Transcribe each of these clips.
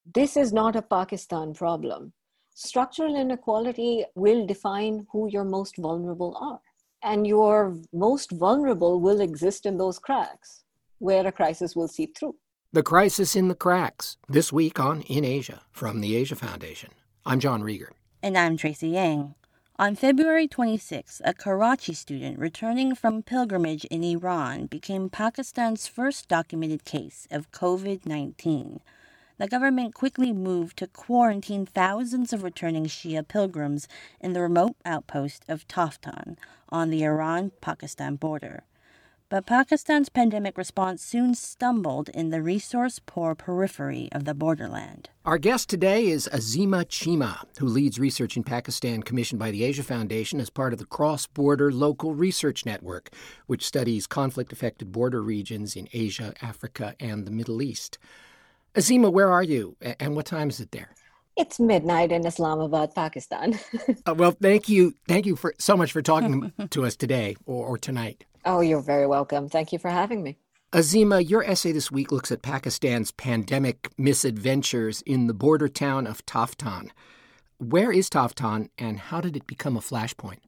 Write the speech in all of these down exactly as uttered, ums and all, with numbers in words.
This is not a Pakistan problem. Structural inequality will define who your most vulnerable are. And your most vulnerable will exist in those cracks where a crisis will seep through. The Crisis in the Cracks, this week on In Asia from the Asia Foundation. I'm John Rieger. And I'm Tracy Yang. On February twenty-sixth, a Karachi student returning from pilgrimage in Iran became Pakistan's first documented case of covid nineteen. The government quickly moved to quarantine thousands of returning Shia pilgrims in the remote outpost of Taftan on the Iran-Pakistan border. But Pakistan's pandemic response soon stumbled in the resource-poor periphery of the borderland. Our guest today is Azima Cheema, who leads research in Pakistan commissioned by the Asia Foundation as part of the Cross-Border Local Research Network, which studies conflict-affected border regions in Asia, Africa, and the Middle East. Azima, where are you, and what time is it there? It's midnight in Islamabad, Pakistan. uh, well, thank you. Thank you for so much for talking to us today or, or tonight. Oh, you're very welcome. Thank you for having me. Azima, your essay this week looks at Pakistan's pandemic misadventures in the border town of Taftan. Where is Taftan, and how did it become a flashpoint?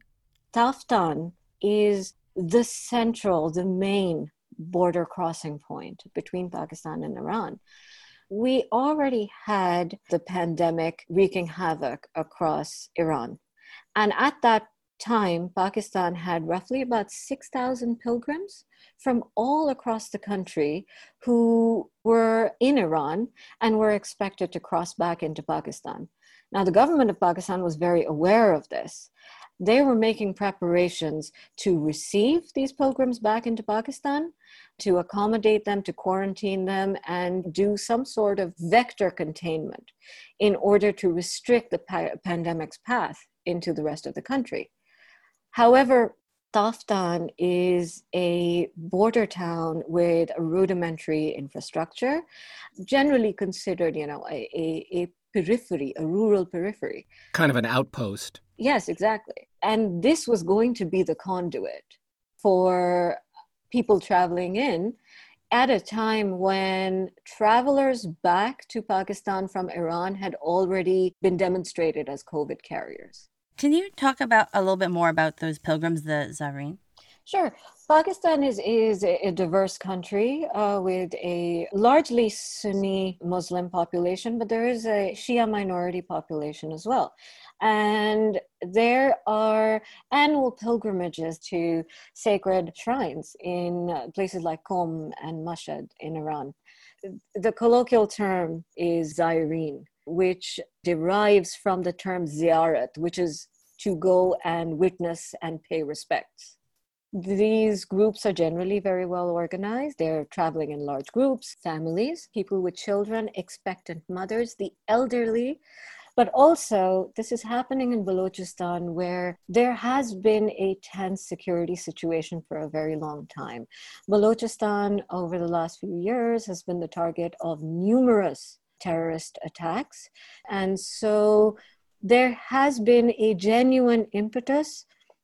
Taftan is the central, the main border crossing point between Pakistan and Iran. We already had the pandemic wreaking havoc across Iran. And at that time, Pakistan had roughly about six thousand pilgrims from all across the country who were in Iran and were expected to cross back into Pakistan. Now, the government of Pakistan was very aware of this. They were making preparations to receive these pilgrims back into Pakistan, to accommodate them, to quarantine them, and do some sort of vector containment in order to restrict the pa- pandemic's path into the rest of the country. However, Taftan is a border town with a rudimentary infrastructure, generally considered, you know, a, a, a periphery, a rural periphery. Kind of an outpost. Yes, exactly. And this was going to be the conduit for people traveling in at a time when travelers back to Pakistan from Iran had already been demonstrated as COVID carriers. Can you talk about a little bit more about those pilgrims, the Zareen? Sure. Pakistan is, is a diverse country uh, with a largely Sunni Muslim population, but there is a Shia minority population as well. And there are annual pilgrimages to sacred shrines in places like Qom and Mashhad in Iran. The colloquial term is Zareen, which derives from the term ziyarat, which is to go and witness and pay respects. These groups are generally very well organized. They're traveling in large groups, families, people with children, expectant mothers, the elderly. But also, this is happening in Balochistan, where there has been a tense security situation for a very long time. Balochistan, over the last few years, has been the target of numerous terrorist attacks. And so there has been a genuine impetus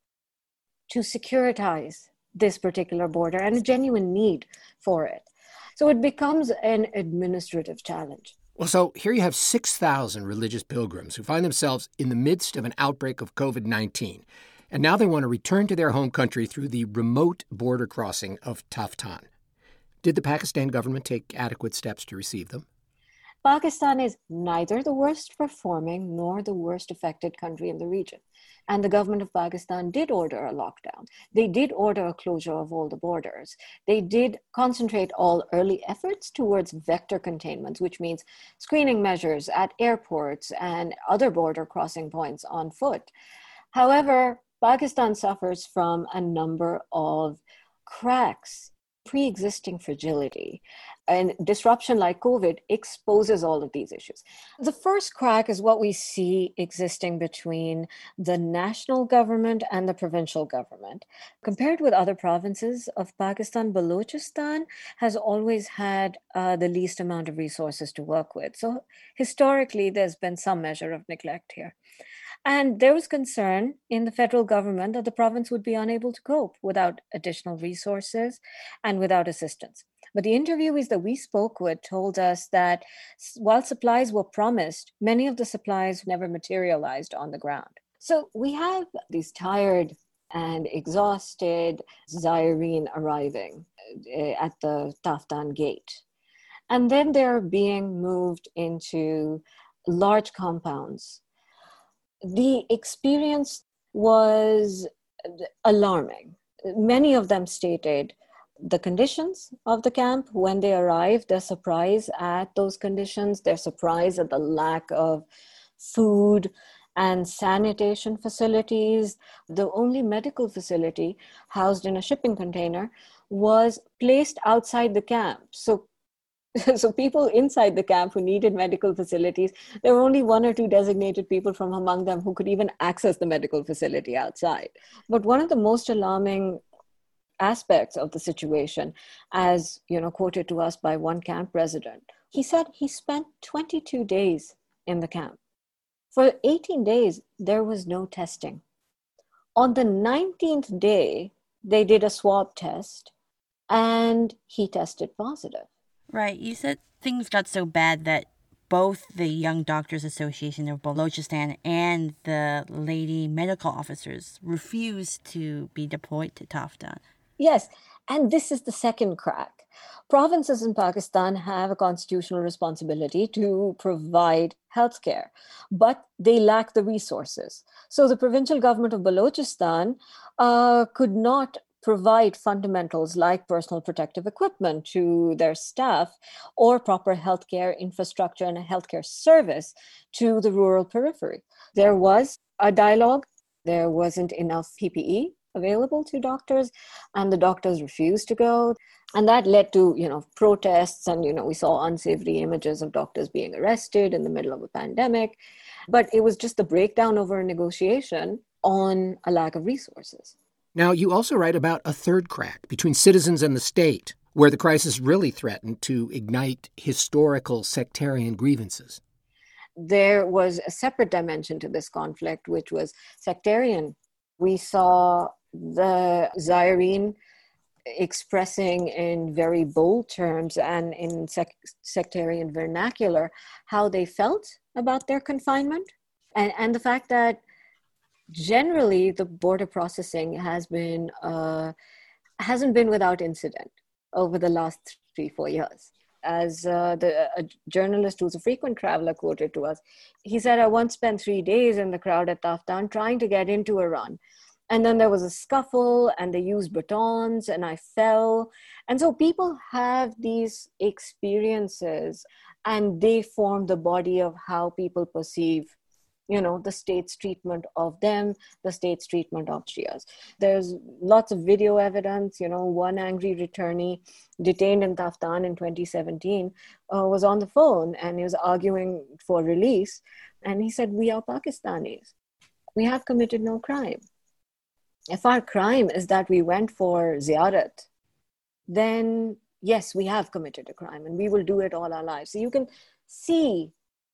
to securitize this particular border and a genuine need for it. So it becomes an administrative challenge. Well, so here you have six thousand religious pilgrims who find themselves in the midst of an outbreak of covid nineteen. And now they want to return to their home country through the remote border crossing of Taftan. Did the Pakistan government take adequate steps to receive them? Pakistan is neither the worst performing nor the worst affected country in the region. And the government of Pakistan did order a lockdown. They did order a closure of all the borders. They did concentrate all early efforts towards vector containment, which means screening measures at airports and other border crossing points on foot. However, Pakistan suffers from a number of cracks, pre-existing fragility, and disruption like COVID exposes all of these issues. The first crack is what we see existing between the national government and the provincial government. Compared with other provinces of Pakistan, Balochistan has always had uh, the least amount of resources to work with. So historically, there's been some measure of neglect here. And there was concern in the federal government that the province would be unable to cope without additional resources and without assistance. But the interviewees that we spoke with told us that while supplies were promised, many of the supplies never materialized on the ground. So we have these tired and exhausted Zairene arriving at the Taftan gate. And then they're being moved into large compounds. The experience was alarming. Many of them stated the conditions of the camp when they arrived, their surprise at those conditions, their surprise at the lack of food and sanitation facilities. The only medical facility housed in a shipping container was placed outside the camp. So, so people inside the camp who needed medical facilities, there were only one or two designated people from among them who could even access the medical facility outside. But one of the most alarming aspects of the situation, as you know, quoted to us by one camp resident, he said he spent twenty-two days in the camp. For eighteen days, there was no testing. On the nineteenth day, they did a swab test and he tested positive. Right. You said things got so bad that both the Young Doctors Association of Balochistan and the lady medical officers refused to be deployed to Taftan. Yes, and this is the second crack. Provinces in Pakistan have a constitutional responsibility to provide healthcare, but they lack the resources. So the provincial government of Balochistan uh, could not provide fundamentals like personal protective equipment to their staff or proper healthcare infrastructure and a healthcare service to the rural periphery. There was a dialogue. There wasn't enough P P E available to doctors, and the doctors refused to go. And that led to, you know, protests, and, you know, we saw unsavory images of doctors being arrested in the middle of a pandemic. But it was just the breakdown over a negotiation on a lack of resources. Now, you also write about a third crack between citizens and the state, where the crisis really threatened to ignite historical sectarian grievances. There was a separate dimension to this conflict, which was sectarian. We saw the Zairene expressing in very bold terms and in sec- sectarian vernacular how they felt about their confinement, and, and the fact that generally the border processing has been uh, hasn't been without incident over the last three, four years. As uh, the a journalist who's a frequent traveler quoted to us, he said, I once spent three days in the crowd at Taftan trying to get into Iran. And then there was a scuffle and they used batons and I fell. And so people have these experiences and they form the body of how people perceive, you know, the state's treatment of them, the state's treatment of Shias. There's lots of video evidence. You know, one angry returnee detained in Taftan in twenty seventeen uh, was on the phone and he was arguing for release. And he said, we are Pakistanis. We have committed no crime. If our crime is that we went for ziyarat, then yes, we have committed a crime and we will do it all our lives. So you can see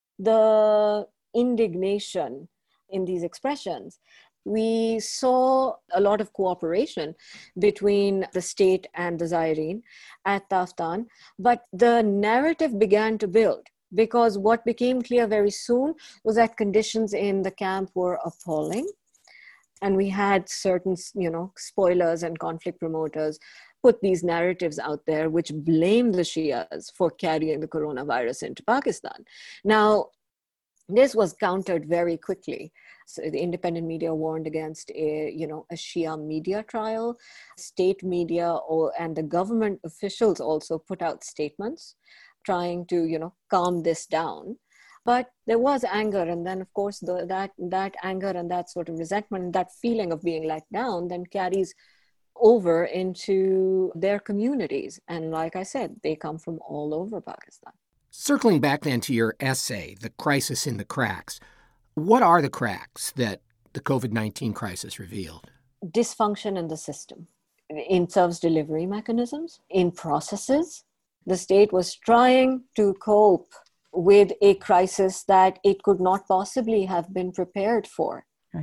the indignation in these expressions. We saw a lot of cooperation between the state and the Zairene at Taftan, but the narrative began to build because what became clear very soon was that conditions in the camp were appalling. And we had certain, you know, spoilers and conflict promoters put these narratives out there which blame the Shias for carrying the coronavirus into Pakistan. Now, this was countered very quickly. So the independent media warned against a, you know, a Shia media trial. State media or, and the government officials also put out statements trying to, you know, calm this down. But there was anger. And then, of course, the, that, that anger and that sort of resentment, that feeling of being let down then carries over into their communities. And like I said, they come from all over Pakistan. Circling back then to your essay, The Crisis in the Cracks, what are the cracks that the covid nineteen crisis revealed? Dysfunction in the system, in service delivery mechanisms, in processes. The state was trying to cope with a crisis that it could not possibly have been prepared for. Right.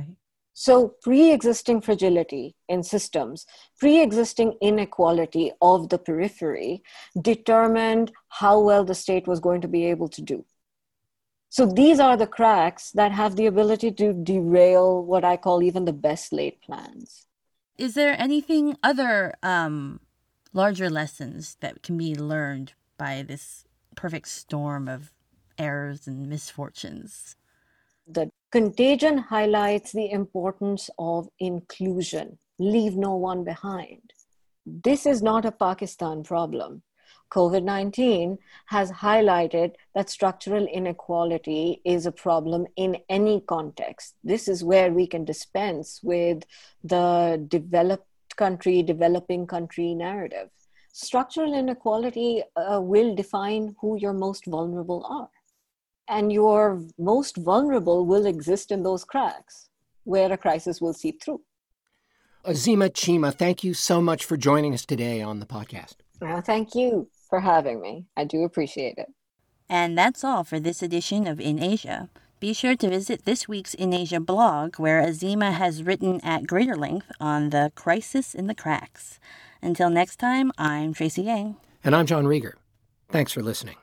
So pre-existing fragility in systems, pre-existing inequality of the periphery determined how well the state was going to be able to do. So these are the cracks that have the ability to derail what I call even the best laid plans. Is there anything other um, larger lessons that can be learned by this perfect storm of errors and misfortunes? The contagion highlights the importance of inclusion. Leave no one behind. This is not a Pakistan problem. COVID nineteen has highlighted that structural inequality is a problem in any context. This is where we can dispense with the developed country, developing country narrative. Structural inequality uh, will define who your most vulnerable are. And your most vulnerable will exist in those cracks where a crisis will seep through. Azima Chima, thank you so much for joining us today on the podcast. Well, thank you for having me. I do appreciate it. And that's all for this edition of In Asia. Be sure to visit this week's In Asia blog, where Azima has written at greater length on the crisis in the cracks. Until next time, I'm Tracy Yang. And I'm John Rieger. Thanks for listening.